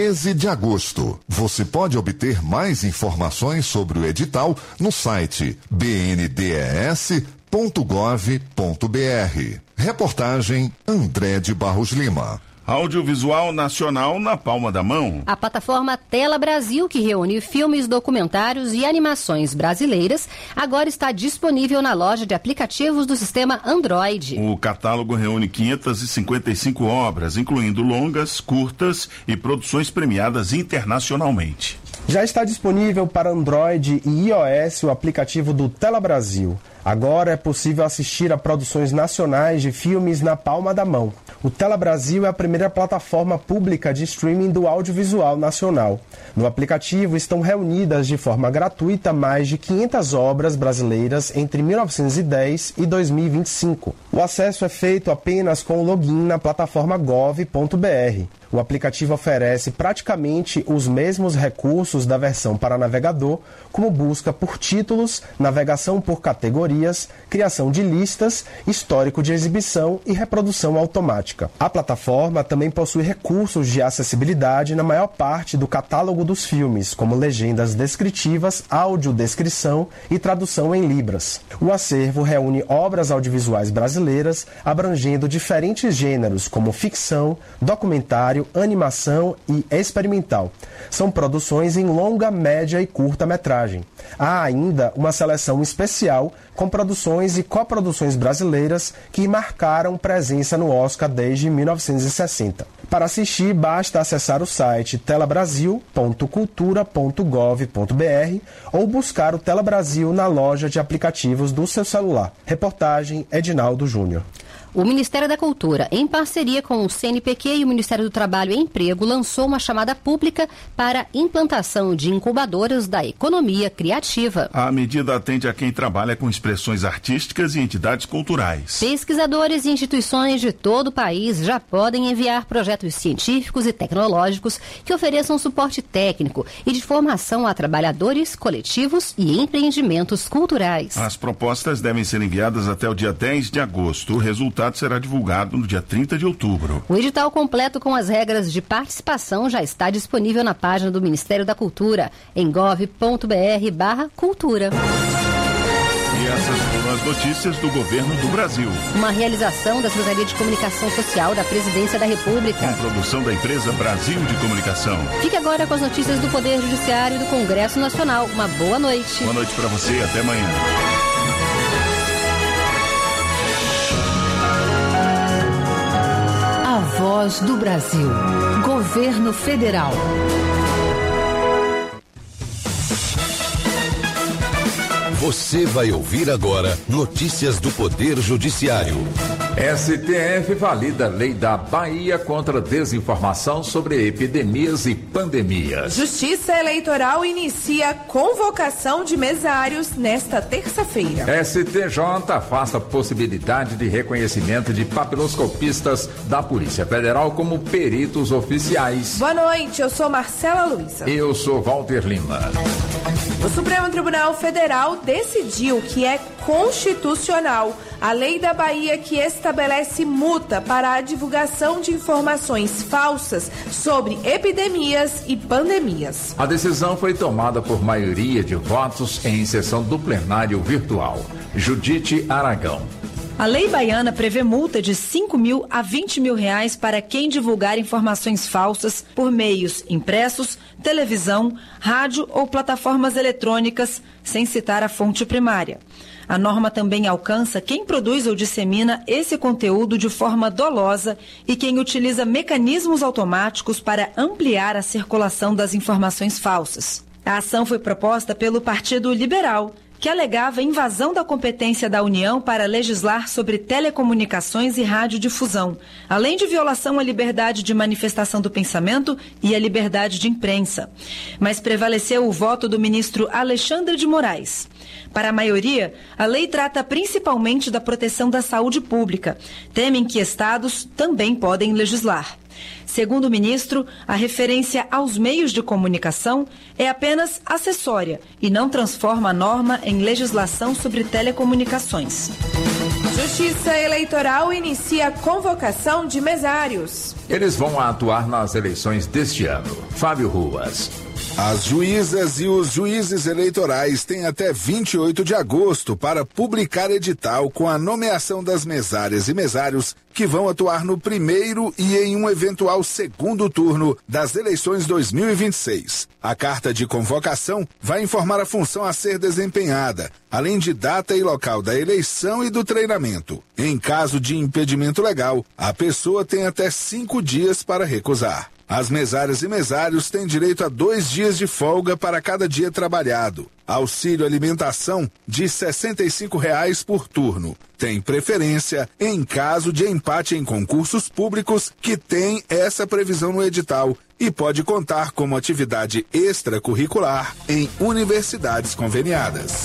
13 de agosto. Você pode obter mais informações sobre o edital no site bndes.gov.br. Reportagem André de Barros Lima. Audiovisual nacional na palma da mão. A plataforma Tela Brasil, que reúne filmes, documentários e animações brasileiras, agora está disponível na loja de aplicativos do sistema Android. O catálogo reúne 555 obras, incluindo longas, curtas e produções premiadas internacionalmente. Já está disponível para Android e iOS o aplicativo do Tela Brasil. Agora é possível assistir a produções nacionais de filmes na palma da mão. O Tela Brasil é a primeira plataforma pública de streaming do audiovisual nacional. No aplicativo estão reunidas de forma gratuita mais de 500 obras brasileiras entre 1910 e 2025. O acesso é feito apenas com o login na plataforma gov.br. O aplicativo oferece praticamente os mesmos recursos da versão para navegador, como busca por títulos, navegação por categorias, criação de listas, histórico de exibição e reprodução automática. A plataforma também possui recursos de acessibilidade na maior parte do catálogo dos filmes, como legendas descritivas, audiodescrição e tradução em libras. O acervo reúne obras audiovisuais brasileiras abrangendo diferentes gêneros, como ficção, documentário, animação e experimental. São produções em longa, média e curta-metragem. Há ainda uma seleção especial com produções e coproduções brasileiras que marcaram presença no Oscar desde 1960. Para assistir, basta acessar o site telabrasil.cultura.gov.br ou buscar o Tela Brasil na loja de aplicativos do seu celular. Reportagem Edinaldo Júnior. O Ministério da Cultura, em parceria com o CNPq e o Ministério do Trabalho e Emprego, lançou uma chamada pública para implantação de incubadoras da economia criativa. A medida atende a quem trabalha com expressões artísticas e entidades culturais. Pesquisadores e instituições de todo o país já podem enviar projetos científicos e tecnológicos que ofereçam suporte técnico e de formação a trabalhadores, coletivos e empreendimentos culturais. As propostas devem ser enviadas até o dia 10 de agosto. O resultado será divulgado no dia 30 de outubro. O edital completo com as regras de participação já está disponível na página do Ministério da Cultura, em gov.br/cultura. E essas foram as notícias do Governo do Brasil. Uma realização da Secretaria de Comunicação Social da Presidência da República. Com produção da empresa Brasil de Comunicação. Fique agora com as notícias do Poder Judiciário e do Congresso Nacional. Uma boa noite. Boa noite para você e até amanhã. A Voz do Brasil. Governo Federal. Você vai ouvir agora notícias do Poder Judiciário. STF valida a lei da Bahia contra desinformação sobre epidemias e pandemias. Justiça Eleitoral inicia convocação de mesários nesta terça-feira. STJ afasta a possibilidade de reconhecimento de papiloscopistas da Polícia Federal como peritos oficiais. Boa noite, eu sou Marcela Luiza. Eu sou Walter Lima. O Supremo Tribunal Federal decidiu que é constitucional a lei da Bahia que estabelece multa para a divulgação de informações falsas sobre epidemias e pandemias. A decisão foi tomada por maioria de votos em sessão do plenário virtual. Judite Aragão. A lei baiana prevê multa de 5 mil a 20 mil reais para quem divulgar informações falsas por meios impressos, televisão, rádio ou plataformas eletrônicas, sem citar a fonte primária. A norma também alcança quem produz ou dissemina esse conteúdo de forma dolosa e quem utiliza mecanismos automáticos para ampliar a circulação das informações falsas. A ação foi proposta pelo Partido Liberal, que alegava invasão da competência da União para legislar sobre telecomunicações e radiodifusão, além de violação à liberdade de manifestação do pensamento e à liberdade de imprensa. Mas prevaleceu o voto do ministro Alexandre de Moraes. Para a maioria, a lei trata principalmente da proteção da saúde pública. Temem que estados também podem legislar. Segundo o ministro, a referência aos meios de comunicação é apenas acessória e não transforma a norma em legislação sobre telecomunicações. A Justiça Eleitoral inicia a convocação de mesários. Eles vão atuar nas eleições deste ano. Fábio Ruas. As juízas e os juízes eleitorais têm até 28 de agosto para publicar edital com a nomeação das mesárias e mesários que vão atuar no primeiro e em um eventual segundo turno das eleições 2026. A carta de convocação vai informar a função a ser desempenhada, além de data e local da eleição e do treinamento. Em caso de impedimento legal, a pessoa tem até 5 dias para recusar. As mesárias e mesários têm direito a 2 dias de folga para cada dia trabalhado. Auxílio alimentação de R$ 65,00 por turno. Tem preferência em caso de empate em concursos públicos que tem essa previsão no edital e pode contar como atividade extracurricular em universidades conveniadas.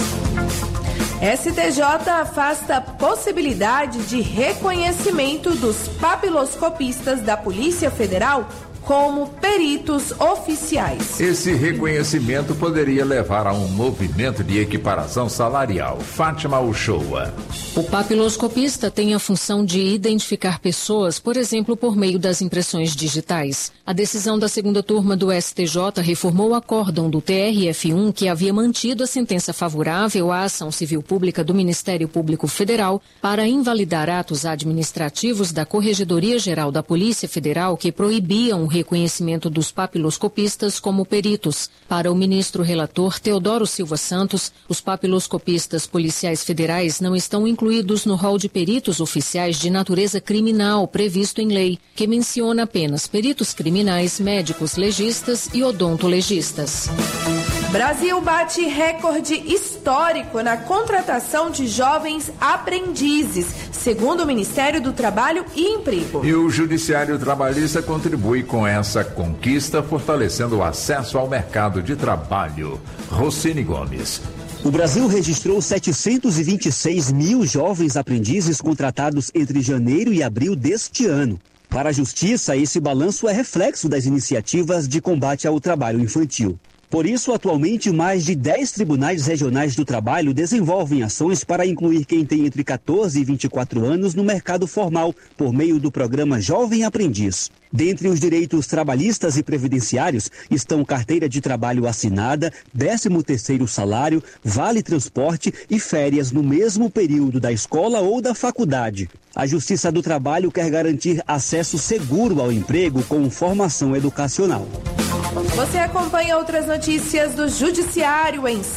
STJ afasta a possibilidade de reconhecimento dos papiloscopistas da Polícia Federal como peritos oficiais. Esse reconhecimento poderia levar a um movimento de equiparação salarial. Fátima Uchoa. O papiloscopista tem a função de identificar pessoas, por exemplo, por meio das impressões digitais. A decisão da segunda turma do STJ reformou o acórdão do TRF1 que havia mantido a sentença favorável à ação civil pública do Ministério Público Federal para invalidar atos administrativos da Corregedoria Geral da Polícia Federal que proibiam o reconhecimento dos papiloscopistas como peritos. Para o ministro relator Teodoro Silva Santos, os papiloscopistas policiais federais não estão incluídos no rol de peritos oficiais de natureza criminal previsto em lei, que menciona apenas peritos criminais, médicos legistas e odontolegistas. Brasil bate recorde histórico na contratação de jovens aprendizes, segundo o Ministério do Trabalho e Emprego. E o Judiciário Trabalhista contribui com essa conquista, fortalecendo o acesso ao mercado de trabalho. Rossini Gomes. O Brasil registrou 726 mil jovens aprendizes contratados entre janeiro e abril deste ano. Para a Justiça, esse balanço é reflexo das iniciativas de combate ao trabalho infantil. Por isso, atualmente, mais de 10 tribunais regionais do trabalho desenvolvem ações para incluir quem tem entre 14 e 24 anos no mercado formal, por meio do programa Jovem Aprendiz. Dentre os direitos trabalhistas e previdenciários estão carteira de trabalho assinada, 13º salário, vale transporte e férias no mesmo período da escola ou da faculdade. A Justiça do Trabalho quer garantir acesso seguro ao emprego com formação educacional. Você acompanha outras notícias do Judiciário em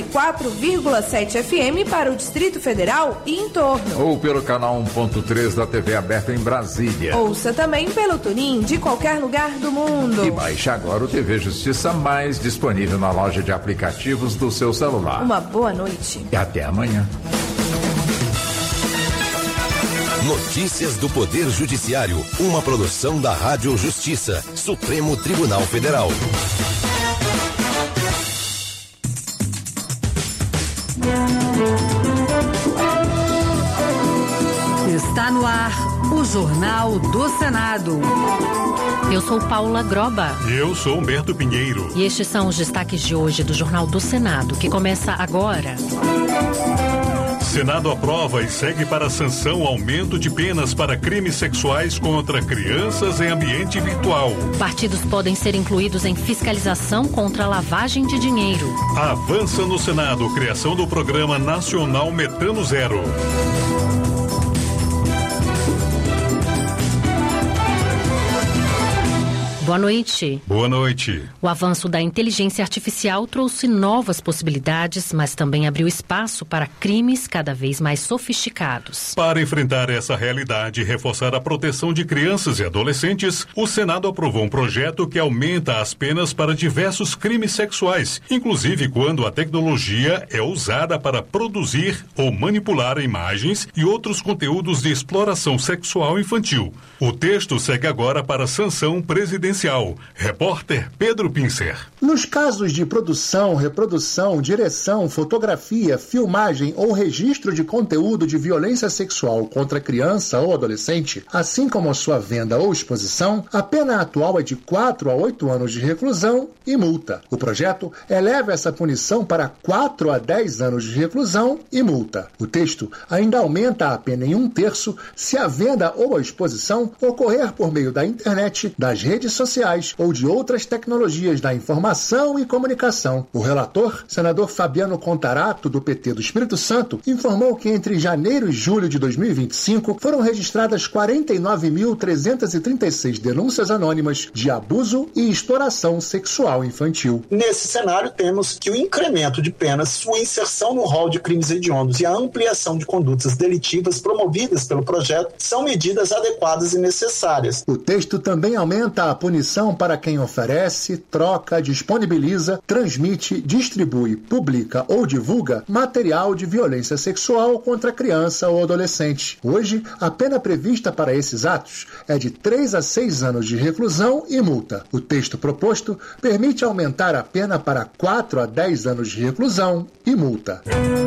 104,7 FM para o Distrito Federal e em torno. Ou pelo canal 1.3 da TV aberta em Brasília. Ouça também pelo TuneIn de qualquer lugar do mundo. E baixe agora o TV Justiça Mais, disponível na loja de aplicativos do seu celular. Uma boa noite. E até amanhã. Notícias do Poder Judiciário, uma produção da Rádio Justiça, Supremo Tribunal Federal. Está no ar o Jornal do Senado. Eu sou Paula Groba. E eu sou Humberto Pinheiro. E estes são os destaques de hoje do Jornal do Senado, que começa agora. Senado aprova e segue para a sanção aumento de penas para crimes sexuais contra crianças em ambiente virtual. Partidos podem ser incluídos em fiscalização contra a lavagem de dinheiro. Avança no Senado criação do Programa Nacional Metano Zero. Boa noite. Boa noite. O avanço da inteligência artificial trouxe novas possibilidades, mas também abriu espaço para crimes cada vez mais sofisticados. Para enfrentar essa realidade e reforçar a proteção de crianças e adolescentes, o Senado aprovou um projeto que aumenta as penas para diversos crimes sexuais, inclusive quando a tecnologia é usada para produzir ou manipular imagens e outros conteúdos de exploração sexual infantil. O texto segue agora para sanção presidencial confidencial. Repórter Pedro Pincer. Nos casos de produção, reprodução, direção, fotografia, filmagem ou registro de conteúdo de violência sexual contra criança ou adolescente, assim como a sua venda ou exposição, a pena atual é de 4 a 8 anos de reclusão e multa. O projeto eleva essa punição para 4 a 10 anos de reclusão e multa. O texto ainda aumenta a pena em 1/3 se a venda ou a exposição ocorrer por meio da internet, das redes sociais ou de outras tecnologias da informação e comunicação. O relator, senador Fabiano Contarato, do PT do Espírito Santo, informou que entre janeiro e julho de 2025 foram registradas 49.336 denúncias anônimas de abuso e exploração sexual infantil. Nesse cenário, temos que o incremento de penas, sua inserção no rol de crimes hediondos e a ampliação de condutas delitivas promovidas pelo projeto são medidas adequadas e necessárias. O texto também aumenta a punição para quem oferece, troca, disponibiliza, transmite, distribui, publica ou divulga material de violência sexual contra criança ou adolescente. Hoje, a pena prevista para esses atos é de 3 a 6 anos de reclusão e multa. O texto proposto permite aumentar a pena para 4 a 10 anos de reclusão e multa.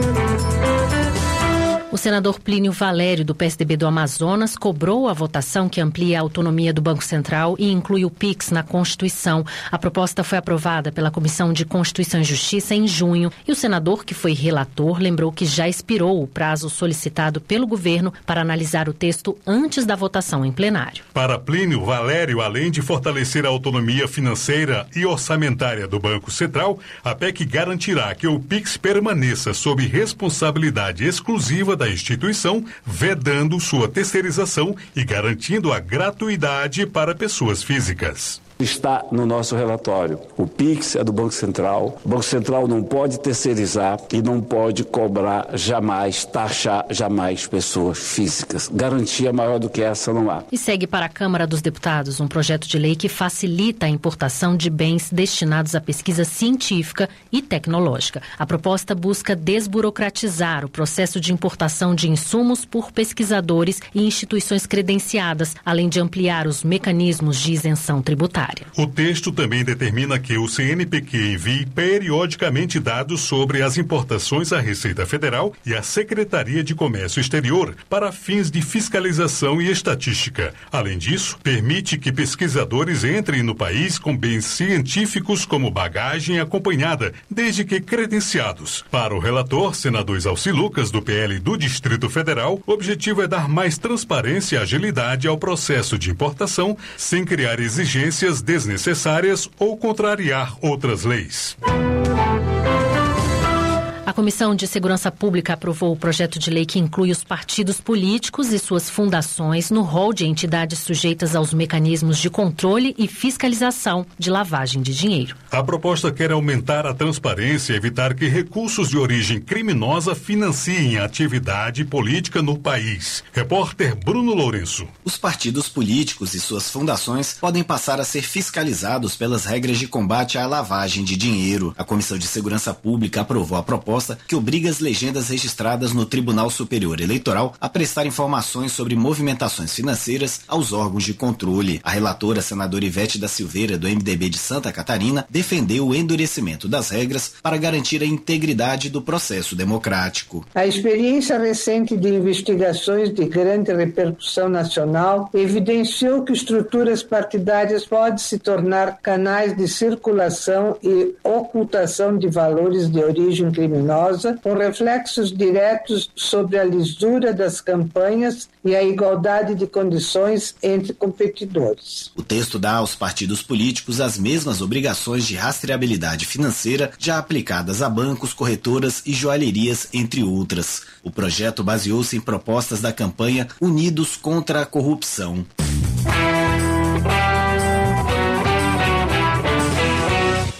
O senador Plínio Valério, do PSDB do Amazonas, cobrou a votação que amplia a autonomia do Banco Central e inclui o PIX na Constituição. A proposta foi aprovada pela Comissão de Constituição e Justiça em junho e o senador, que foi relator, lembrou que já expirou o prazo solicitado pelo governo para analisar o texto antes da votação em plenário. Para Plínio Valério, além de fortalecer a autonomia financeira e orçamentária do Banco Central, a PEC garantirá que o PIX permaneça sob responsabilidade exclusiva da instituição, vedando sua terceirização e garantindo a gratuidade para pessoas físicas. Está no nosso relatório. O PIX é do Banco Central. O Banco Central não pode terceirizar e não pode cobrar jamais, taxar jamais pessoas físicas. Garantia maior do que essa não há. E segue para a Câmara dos Deputados um projeto de lei que facilita a importação de bens destinados à pesquisa científica e tecnológica. A proposta busca desburocratizar o processo de importação de insumos por pesquisadores e instituições credenciadas, além de ampliar os mecanismos de isenção tributária. O texto também determina que o CNPq envie periodicamente dados sobre as importações à Receita Federal e à Secretaria de Comércio Exterior para fins de fiscalização e estatística. Além disso, permite que pesquisadores entrem no país com bens científicos como bagagem acompanhada, desde que credenciados. Para o relator, senador Exalci Lucas, do PL do Distrito Federal, o objetivo é dar mais transparência e agilidade ao processo de importação, sem criar exigências desnecessárias ou contrariar outras leis. A Comissão de Segurança Pública aprovou o projeto de lei que inclui os partidos políticos e suas fundações no rol de entidades sujeitas aos mecanismos de controle e fiscalização de lavagem de dinheiro. A proposta quer aumentar a transparência e evitar que recursos de origem criminosa financiem a atividade política no país. Repórter Bruno Lourenço. Os partidos políticos e suas fundações podem passar a ser fiscalizados pelas regras de combate à lavagem de dinheiro. A Comissão de Segurança Pública aprovou a proposta que obriga as legendas registradas no Tribunal Superior Eleitoral a prestar informações sobre movimentações financeiras aos órgãos de controle. A relatora, senadora Ivete da Silveira, do MDB de Santa Catarina, defendeu o endurecimento das regras para garantir a integridade do processo democrático. A experiência recente de investigações de grande repercussão nacional evidenciou que estruturas partidárias podem se tornar canais de circulação e ocultação de valores de origem criminosa, com reflexos diretos sobre a lisura das campanhas e a igualdade de condições entre competidores. O texto dá aos partidos políticos as mesmas obrigações de rastreabilidade financeira já aplicadas a bancos, corretoras e joalherias, entre outras. O projeto baseou-se em propostas da campanha Unidos contra a Corrupção.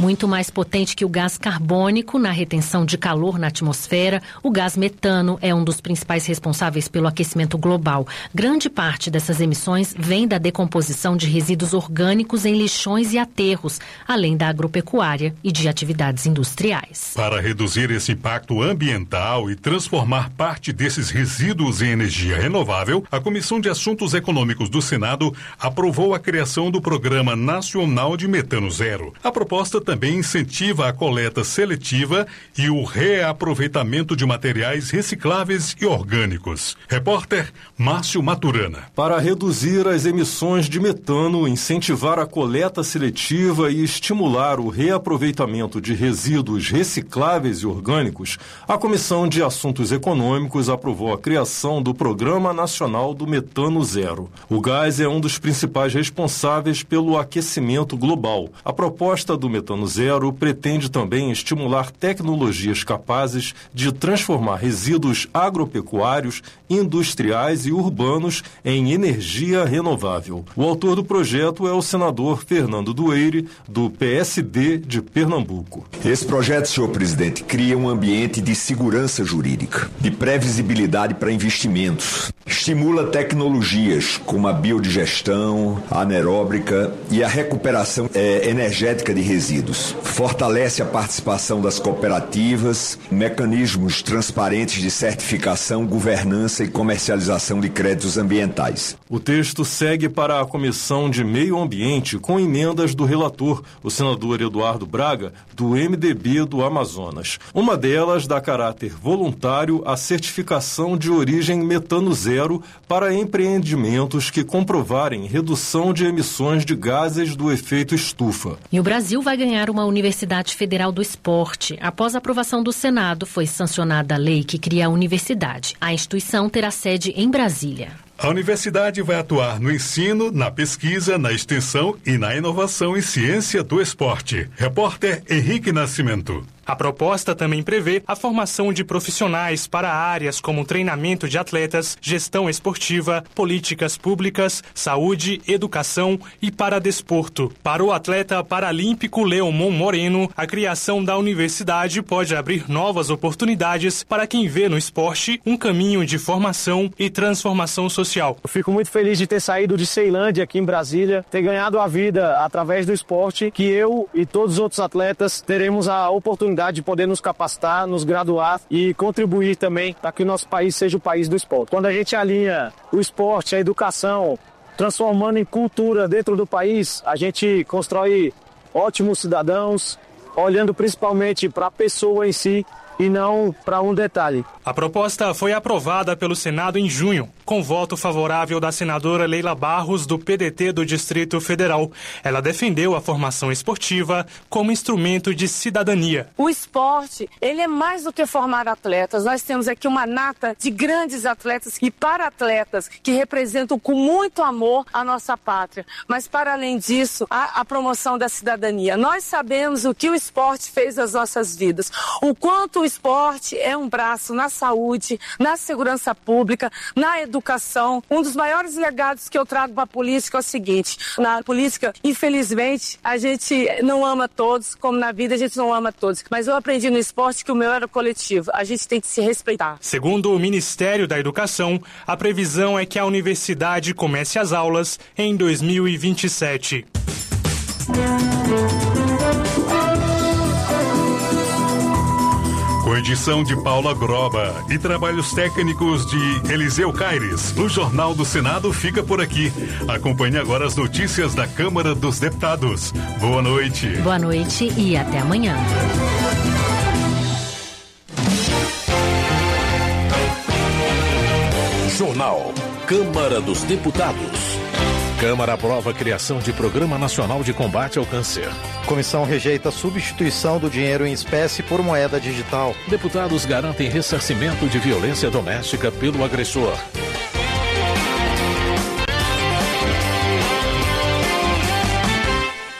Muito mais potente que o gás carbônico na retenção de calor na atmosfera, o gás metano é um dos principais responsáveis pelo aquecimento global. Grande parte dessas emissões vem da decomposição de resíduos orgânicos em lixões e aterros, além da agropecuária e de atividades industriais. Para reduzir esse impacto ambiental e transformar parte desses resíduos em energia renovável, a Comissão de Assuntos Econômicos do Senado aprovou a criação do Programa Nacional de Metano Zero. A proposta também incentiva a coleta seletiva e o reaproveitamento de materiais recicláveis e orgânicos. Repórter Márcio Maturana. Para reduzir as emissões de metano, incentivar a coleta seletiva e estimular o reaproveitamento de resíduos recicláveis e orgânicos, a Comissão de Assuntos Econômicos aprovou a criação do Programa Nacional do Metano Zero. O gás é um dos principais responsáveis pelo aquecimento global. A proposta do Metano Zero pretende também estimular tecnologias capazes de transformar resíduos agropecuários, industriais e urbanos em energia renovável. O autor do projeto é o senador Fernando Dueire, do PSD de Pernambuco. Esse projeto, senhor presidente, cria um ambiente de segurança jurídica, de previsibilidade para investimentos, estimula tecnologias como a biodigestão, a anaeróbica e a recuperação energética de resíduos, fortalece a participação das cooperativas, mecanismos transparentes de certificação, governança e comercialização de créditos ambientais. O texto segue para a Comissão de Meio Ambiente com emendas do relator, o senador Eduardo Braga, do MDB do Amazonas. Uma delas dá caráter voluntário à certificação de origem metano zero para empreendimentos que comprovarem redução de emissões de gases do efeito estufa. E o Brasil vai ganhar uma Universidade Federal do Esporte. Após a aprovação do Senado, foi sancionada a lei que cria a universidade. A instituição terá sede em Brasília. A universidade vai atuar no ensino, na pesquisa, na extensão e na inovação em ciência do esporte. Repórter Henrique Nascimento. A proposta também prevê a formação de profissionais para áreas como treinamento de atletas, gestão esportiva, políticas públicas, saúde, educação e para desporto. Para o atleta paralímpico Leomon Moreno, a criação da universidade pode abrir novas oportunidades para quem vê no esporte um caminho de formação e transformação social. Eu fico muito feliz de ter saído de Ceilândia aqui em Brasília, ter ganhado a vida através do esporte, que eu e todos os outros atletas teremos a oportunidade de poder nos capacitar, nos graduar e contribuir também para que o nosso país seja o país do esporte. Quando a gente alinha o esporte, a educação, transformando em cultura dentro do país, a gente constrói ótimos cidadãos, olhando principalmente para a pessoa em si e não para um detalhe. A proposta foi aprovada pelo Senado em junho, com voto favorável da senadora Leila Barros, do PDT do Distrito Federal. Ela defendeu a formação esportiva como instrumento de cidadania. O esporte, ele é mais do que formar atletas. Nós temos aqui uma nata de grandes atletas e para-atletas que representam com muito amor a nossa pátria. Mas, para além disso, a promoção da cidadania. Nós sabemos o que o esporte fez nas nossas vidas, o quanto o esporte é um braço na saúde, na segurança pública, na educação. Um dos maiores legados que eu trago para a política é o seguinte: na política, infelizmente, a gente não ama todos, como na vida a gente não ama todos. Mas eu aprendi no esporte que o meu era coletivo. A gente tem que se respeitar. Segundo o Ministério da Educação, a previsão é que a universidade comece as aulas em 2027. Com edição de Paula Groba e trabalhos técnicos de Eliseu Caires, o Jornal do Senado fica por aqui. Acompanhe agora as notícias da Câmara dos Deputados. Boa noite. Boa noite e até amanhã. Jornal Câmara dos Deputados. Câmara aprova a criação de Programa Nacional de Combate ao Câncer. Comissão rejeita a substituição do dinheiro em espécie por moeda digital. Deputados garantem ressarcimento de violência doméstica pelo agressor.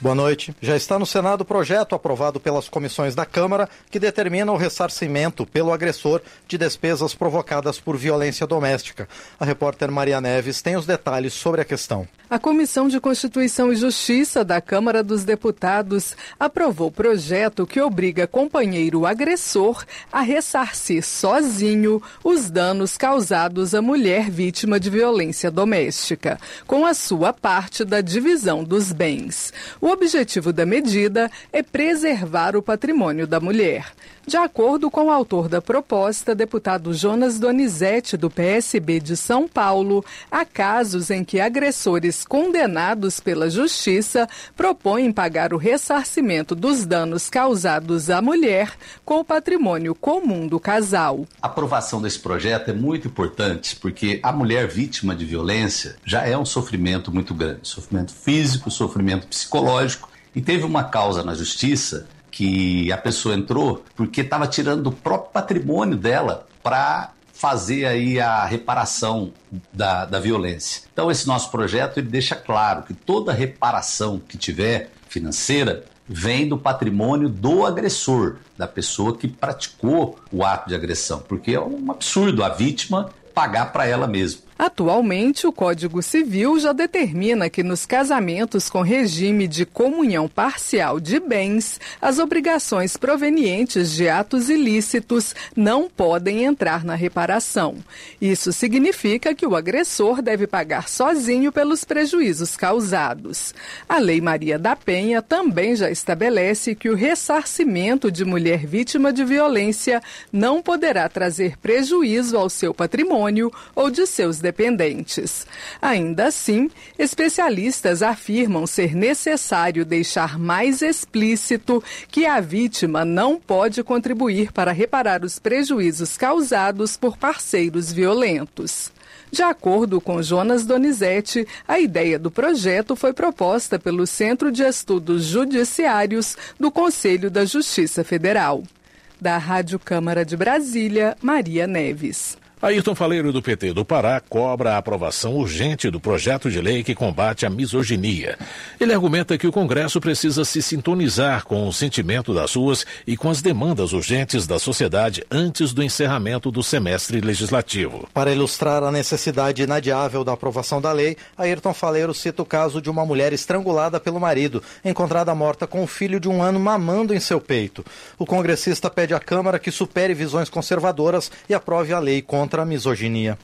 Boa noite. Já está no Senado o projeto aprovado pelas comissões da Câmara que determina o ressarcimento pelo agressor de despesas provocadas por violência doméstica. A repórter Maria Neves tem os detalhes sobre a questão. A Comissão de Constituição e Justiça da Câmara dos Deputados aprovou o projeto que obriga companheiro agressor a ressarcir sozinho os danos causados à mulher vítima de violência doméstica, com a sua parte da divisão dos bens. O objetivo da medida é preservar o patrimônio da mulher. De acordo com o autor da proposta, deputado Jonas Donizete, do PSB de São Paulo, há casos em que agressores condenados pela Justiça propõem pagar o ressarcimento dos danos causados à mulher com o patrimônio comum do casal. A aprovação desse projeto é muito importante porque a mulher vítima de violência já é um sofrimento muito grande, sofrimento físico, sofrimento psicológico, e teve uma causa na Justiça que a pessoa entrou porque estava tirando do próprio patrimônio dela para fazer aí a reparação da violência. Então esse nosso projeto ele deixa claro que toda reparação que tiver financeira vem do patrimônio do agressor, da pessoa que praticou o ato de agressão, porque é um absurdo a vítima pagar para ela mesma. Atualmente, o Código Civil já determina que nos casamentos com regime de comunhão parcial de bens, as obrigações provenientes de atos ilícitos não podem entrar na reparação. Isso significa que o agressor deve pagar sozinho pelos prejuízos causados. A Lei Maria da Penha também já estabelece que o ressarcimento de mulher vítima de violência não poderá trazer prejuízo ao seu patrimônio ou de seus dependentes. Ainda assim, especialistas afirmam ser necessário deixar mais explícito que a vítima não pode contribuir para reparar os prejuízos causados por parceiros violentos. De acordo com Jonas Donizete, a ideia do projeto foi proposta pelo Centro de Estudos Judiciários do Conselho da Justiça Federal. Da Rádio Câmara de Brasília, Maria Neves. Ayrton Faleiro, do PT do Pará, cobra a aprovação urgente do projeto de lei que combate a misoginia. Ele argumenta que o Congresso precisa se sintonizar com o sentimento das ruas e com as demandas urgentes da sociedade antes do encerramento do semestre legislativo. Para ilustrar a necessidade inadiável da aprovação da lei, Ayrton Faleiro cita o caso de uma mulher estrangulada pelo marido, encontrada morta com um filho de 1 ano mamando em seu peito. O congressista pede à Câmara que supere visões conservadoras e aprove a lei contra a misoginia.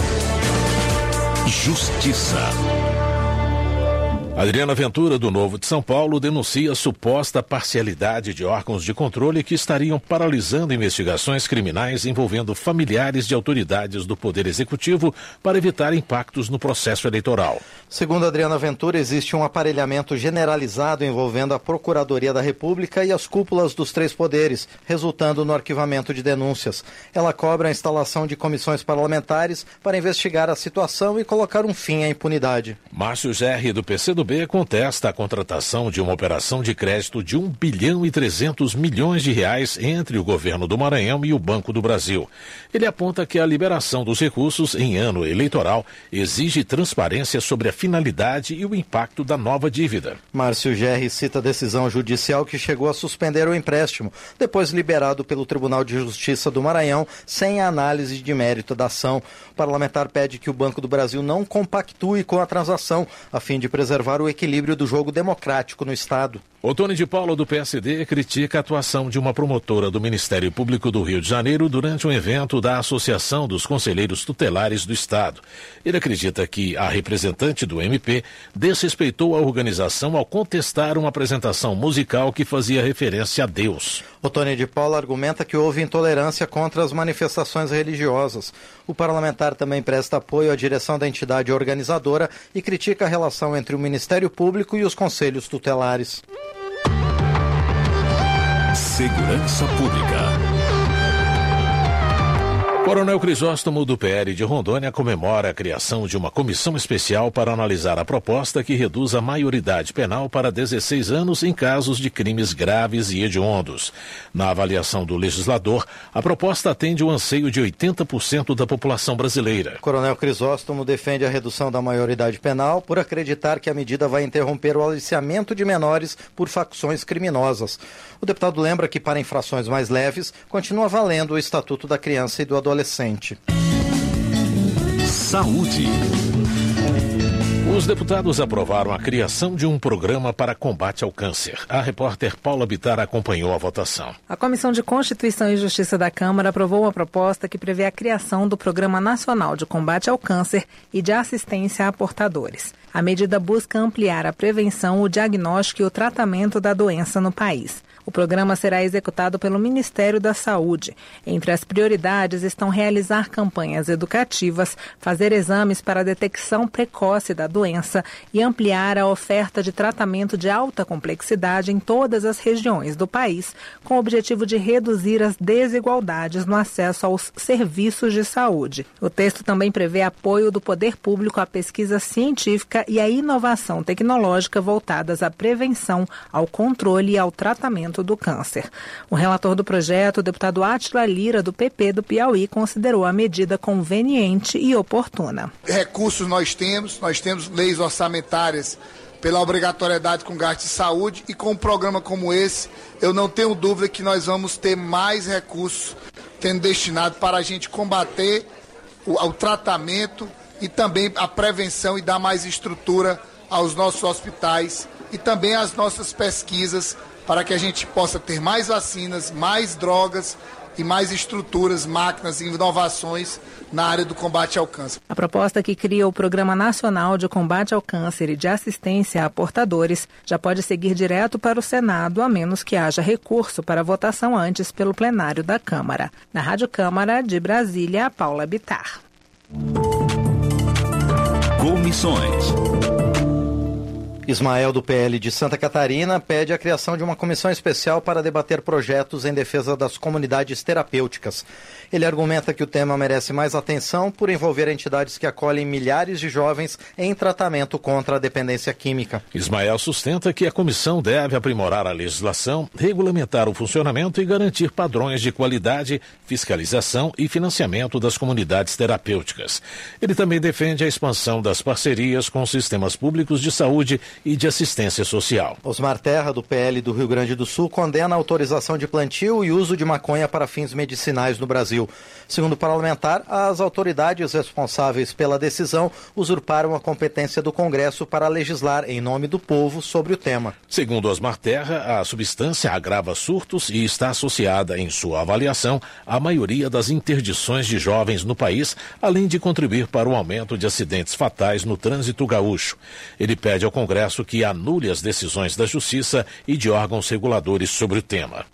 Justiça. Adriana Ventura, do Novo de São Paulo, denuncia suposta parcialidade de órgãos de controle que estariam paralisando investigações criminais envolvendo familiares de autoridades do Poder Executivo para evitar impactos no processo eleitoral. Segundo Adriana Ventura, existe um aparelhamento generalizado envolvendo a Procuradoria da República e as cúpulas dos 3 poderes, resultando no arquivamento de denúncias. Ela cobra a instalação de comissões parlamentares para investigar a situação e colocar um fim à impunidade. Márcio Gerri, do PCdoB, contesta a contratação de uma operação de crédito de R$1 bilhão e 300 milhões de reais entre o governo do Maranhão e o Banco do Brasil. Ele aponta que a liberação dos recursos em ano eleitoral exige transparência sobre a finalidade e o impacto da nova dívida. Márcio Gerri cita a decisão judicial que chegou a suspender o empréstimo, depois liberado pelo Tribunal de Justiça do Maranhão, sem a análise de mérito da ação. O parlamentar pede que o Banco do Brasil não compactue com a transação, a fim de preservar o equilíbrio do jogo democrático no Estado. Otônio de Paula, do PSD, critica a atuação de uma promotora do Ministério Público do Rio de Janeiro durante um evento da Associação dos Conselheiros Tutelares do Estado. Ele acredita que a representante do MP desrespeitou a organização ao contestar uma apresentação musical que fazia referência a Deus. Otônio de Paula argumenta que houve intolerância contra as manifestações religiosas. O parlamentar também presta apoio à direção da entidade organizadora e critica a relação entre o Ministério Público e os conselhos tutelares. Segurança Pública. Coronel Crisóstomo, do PL de Rondônia, comemora a criação de uma comissão especial para analisar a proposta que reduz a maioridade penal para 16 anos em casos de crimes graves e hediondos. Na avaliação do legislador, a proposta atende o anseio de 80% da população brasileira. Coronel Crisóstomo defende a redução da maioridade penal por acreditar que a medida vai interromper o aliciamento de menores por facções criminosas. O deputado lembra que para infrações mais leves, continua valendo o Estatuto da Criança e do Adolescente. Saúde. Os deputados aprovaram a criação de um programa para combate ao câncer. A repórter Paula Bittar acompanhou a votação. A Comissão de Constituição e Justiça da Câmara aprovou uma proposta que prevê a criação do Programa Nacional de Combate ao Câncer e de Assistência a Portadores. A medida busca ampliar a prevenção, o diagnóstico e o tratamento da doença no país. O programa será executado pelo Ministério da Saúde. Entre as prioridades estão realizar campanhas educativas, fazer exames para a detecção precoce da doença e ampliar a oferta de tratamento de alta complexidade em todas as regiões do país, com o objetivo de reduzir as desigualdades no acesso aos serviços de saúde. O texto também prevê apoio do poder público à pesquisa científica e à inovação tecnológica voltadas à prevenção, ao controle e ao tratamento do câncer. O relator do projeto, o deputado Átila Lira, do PP do Piauí, considerou a medida conveniente e oportuna. Recursos nós temos leis orçamentárias pela obrigatoriedade com gasto de saúde, e com um programa como esse, eu não tenho dúvida que nós vamos ter mais recursos sendo destinado para a gente combater o tratamento e também a prevenção e dar mais estrutura aos nossos hospitais e também às nossas pesquisas, para que a gente possa ter mais vacinas, mais drogas e mais estruturas, máquinas e inovações na área do combate ao câncer. A proposta que cria o Programa Nacional de Combate ao Câncer e de Assistência a Portadores já pode seguir direto para o Senado, a menos que haja recurso para votação antes pelo plenário da Câmara. Na Rádio Câmara de Brasília, Paula Bittar. Comissões. Ismael, do PL de Santa Catarina, pede a criação de uma comissão especial para debater projetos em defesa das comunidades terapêuticas. Ele argumenta que o tema merece mais atenção por envolver entidades que acolhem milhares de jovens em tratamento contra a dependência química. Ismael sustenta que a comissão deve aprimorar a legislação, regulamentar o funcionamento e garantir padrões de qualidade, fiscalização e financiamento das comunidades terapêuticas. Ele também defende a expansão das parcerias com sistemas públicos de saúde e de assistência social. Osmar Terra, do PL do Rio Grande do Sul, condena a autorização de plantio e uso de maconha para fins medicinais no Brasil. Segundo o parlamentar, as autoridades responsáveis pela decisão usurparam a competência do Congresso para legislar em nome do povo sobre o tema. Segundo Osmar Terra, a substância agrava surtos e está associada, em sua avaliação, à maioria das interdições de jovens no país, além de contribuir para o aumento de acidentes fatais no trânsito gaúcho. Ele pede ao Congresso que anule as decisões da Justiça e de órgãos reguladores sobre o tema.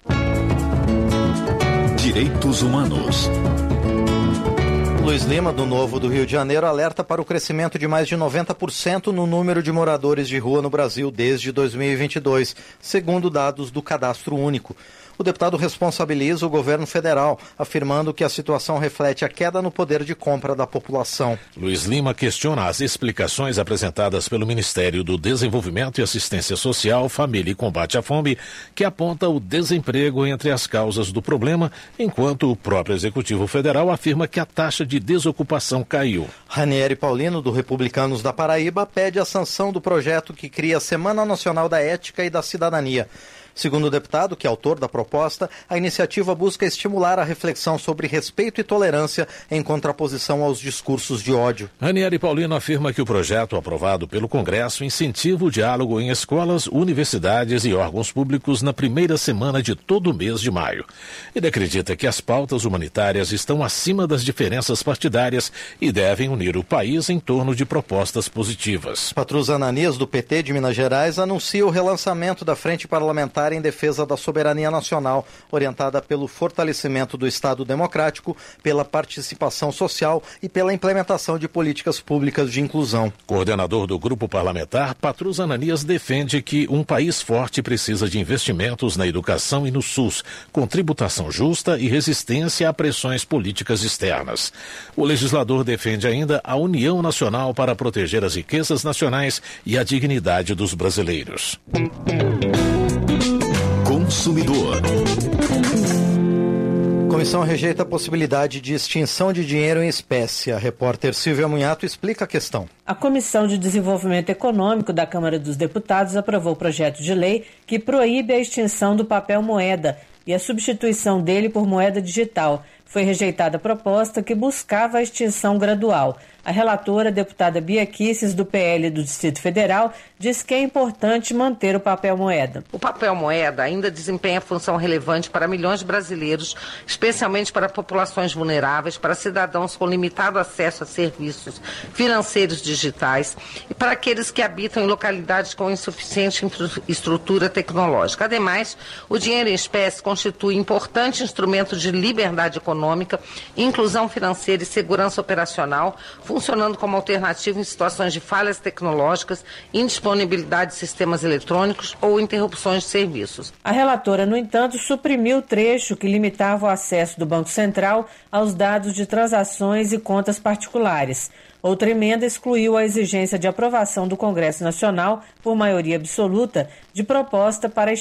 Direitos Humanos. Luiz Lima, do Novo do Rio de Janeiro, alerta para o crescimento de mais de 90% no número de moradores de rua no Brasil desde 2022, segundo dados do Cadastro Único. O deputado responsabiliza o governo federal, afirmando que a situação reflete a queda no poder de compra da população. Luiz Lima questiona as explicações apresentadas pelo Ministério do Desenvolvimento e Assistência Social, Família e Combate à Fome, que aponta o desemprego entre as causas do problema, enquanto o próprio Executivo Federal afirma que a taxa de desocupação caiu. Ranieri Paulino, do Republicanos da Paraíba, pede a sanção do projeto que cria a Semana Nacional da Ética e da Cidadania. Segundo o deputado, que é autor da proposta, a iniciativa busca estimular a reflexão sobre respeito e tolerância em contraposição aos discursos de ódio. Ranieri Paulino afirma que o projeto aprovado pelo Congresso incentiva o diálogo em escolas, universidades e órgãos públicos na primeira semana de todo o mês de maio. Ele acredita que as pautas humanitárias estão acima das diferenças partidárias e devem unir o país em torno de propostas positivas. Patrus Ananias, do PT de Minas Gerais, anuncia o relançamento da Frente Parlamentar parlamentar em defesa da soberania nacional, orientada pelo fortalecimento do Estado democrático, pela participação social e pela implementação de políticas públicas de inclusão. Coordenador do grupo parlamentar, Patrus Ananias defende que um país forte precisa de investimentos na educação e no SUS, com tributação justa e resistência a pressões políticas externas. O legislador defende ainda a união nacional para proteger as riquezas nacionais e a dignidade dos brasileiros. Consumidor. Comissão rejeita a possibilidade de extinção de dinheiro em espécie. A repórter Silvia Munhato explica a questão. A Comissão de Desenvolvimento Econômico da Câmara dos Deputados aprovou o projeto de lei que proíbe a extinção do papel moeda e a substituição dele por moeda digital. Foi rejeitada a proposta que buscava a extinção gradual. A relatora, deputada Bia Kicis, do PL do Distrito Federal, diz que é importante manter o papel moeda. O papel moeda ainda desempenha função relevante para milhões de brasileiros, especialmente para populações vulneráveis, para cidadãos com limitado acesso a serviços financeiros digitais e para aqueles que habitam em localidades com insuficiente infraestrutura tecnológica. Ademais, o dinheiro em espécie constitui importante instrumento de liberdade econômica, inclusão financeira e segurança operacional, funcionando como alternativa em situações de falhas tecnológicas, indisponibilidade de sistemas eletrônicos ou interrupções de serviços. A relatora, no entanto, suprimiu o trecho que limitava o acesso do Banco Central aos dados de transações e contas particulares. Outra emenda excluiu a exigência de aprovação do Congresso Nacional, por maioria absoluta, de proposta para